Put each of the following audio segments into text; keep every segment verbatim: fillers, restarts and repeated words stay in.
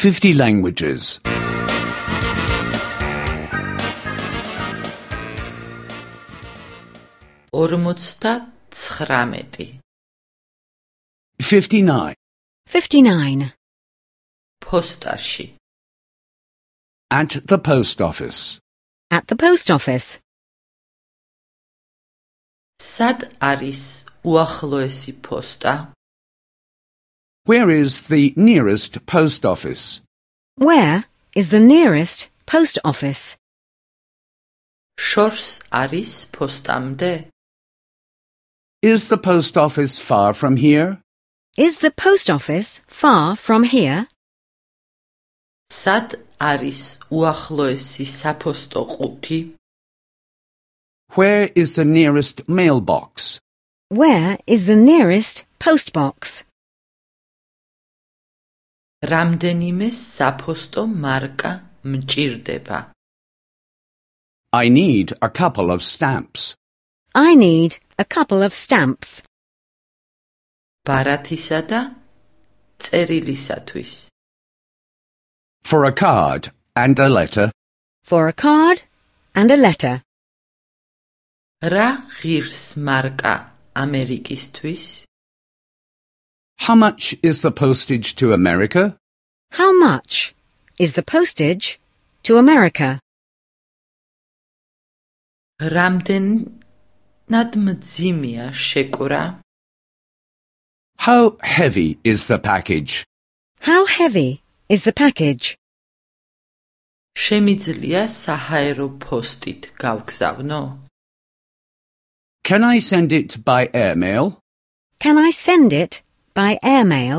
fifty languages. ორმოცდათხრამეტი. fifty-nine. fifty-nine. ფოსტაში. At the post office. At the post office. სად არის უახლოესი პოსტა? Where is the nearest post office? Where is the nearest post office? შორს არის პოსტამდე? Is the post office far from here? Is the post office far from here? სად არის უახლოესი საფოსტო ყუთი? Where is the nearest mailbox? Where is the nearest post box? რამდენიმე საფოსტო მარკა მჭირდება? I need a couple of stamps. I need a couple of stamps. ბარათისა და წერილისათვის. For a card and a letter. For a card and a letter. რა ღირს მარკა ამერიკისთვის? How much is the postage to America? How much is the postage to America? რამდენად მძიმეა შეკვრა? How heavy is the package? How heavy is the package? შემიძლია საჰაერო ფოსტით გავგზავნო? Can I send it by airmail? Can I send it by airmail?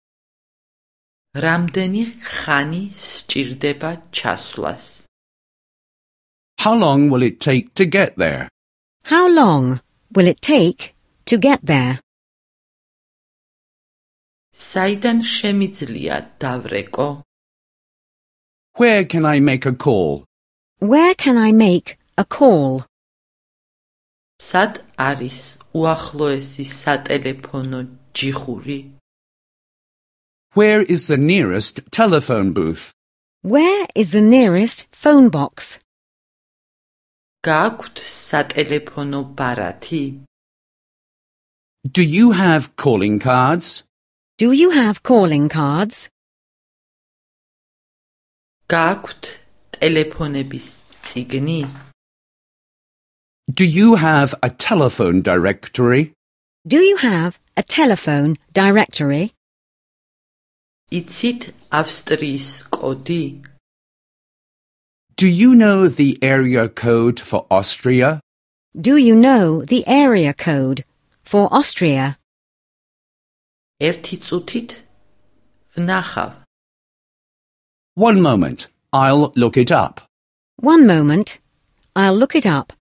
რამდენი ხანი სჭირდება ჩასვლას? How long will it take to get there? How long will it take to get there? საიდან შემიძლია დავრეკო? Where can I make a call? Where can I make a call? სად არის უახლოესი სატელეფონო ჯიხური? Where is the nearest telephone booth? Where is the nearest phone box? გააქვთ სატელეფონო ბარათი? Do you have calling cards? Do you have calling cards? გააქვთ ტელეფონების წიგნი? Do you have a telephone directory? Do you have a telephone directory? იცით ავსტრიის კოდი? Do you know the area code for Austria? Do you know the area code for Austria? ერთი წუთით ვნახავ. One moment, I'll look it up. One moment, I'll look it up.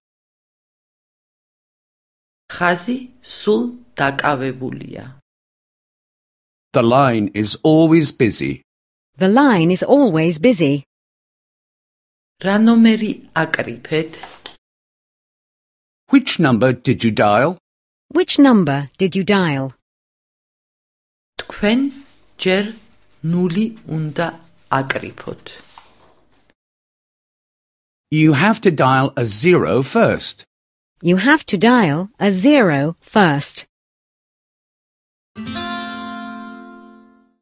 ხაზი სულ დაკავებულია. The line is always busy. The line is always busy. რა ნომერი აკრიფეთ? Which number did you dial? Which number did you dial? თქვენ ჯერ ნული უნდა აკრიფოთ. You have to dial a zero first. You have to dial a zero first.